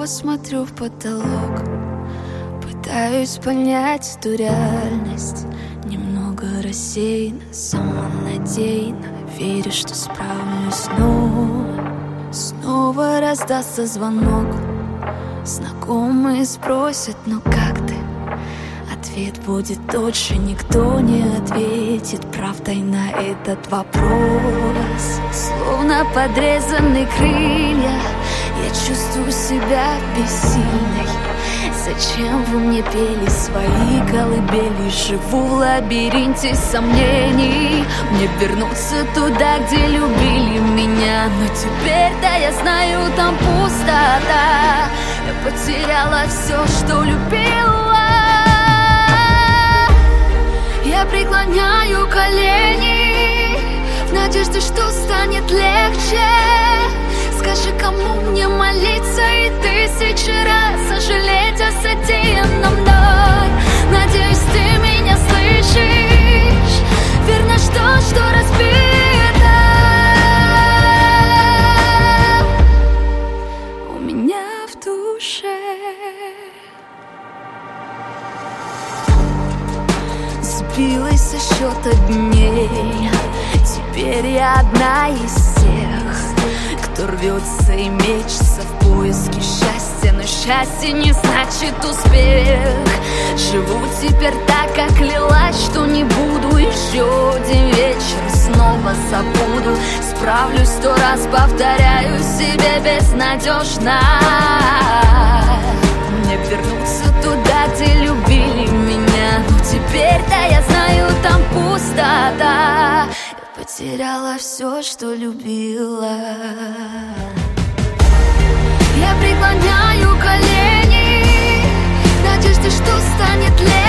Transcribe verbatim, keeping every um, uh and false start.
снова смотрю в потолок, пытаюсь понять эту реальность. Немного рассеяна, самонадеянно, верю, что справлюсь, но снова раздастся звонок. Знакомые спросят: ну как ты? Ответ будет тот же, никто не ответит правдой на этот вопрос. Словно подрезаны крылья, я чувствую себя бессильной. Зачем вы мне пели свои колыбели? Живу в лабиринте сомнений. Мне вернуться туда, где любили меня, но теперь-то я знаю, там пустота. Я потеряла все, что любила. Я преклоняю колени в надежде, что станет легче. Скажи, кому мне молиться и тысячи раз сожалеть о содеянном мной. Надеюсь, ты меня слышишь. Верно, что, что разбито у меня в душе. Сбилась со счета дней. Теперь я одна из тех, кто рвется и мечется в поиске счастья. Но счастье не значит успех. Живу теперь так, как клялась, что не буду. Еще один вечер снова забуду. Справлюсь сто раз, повторяю себе безнадежно. Мне вернуться туда, где любили меня, но теперь-то я знаю, там пустота. Я потеряла все, что любила. Я преклоняю колени в надежде, что станет легче.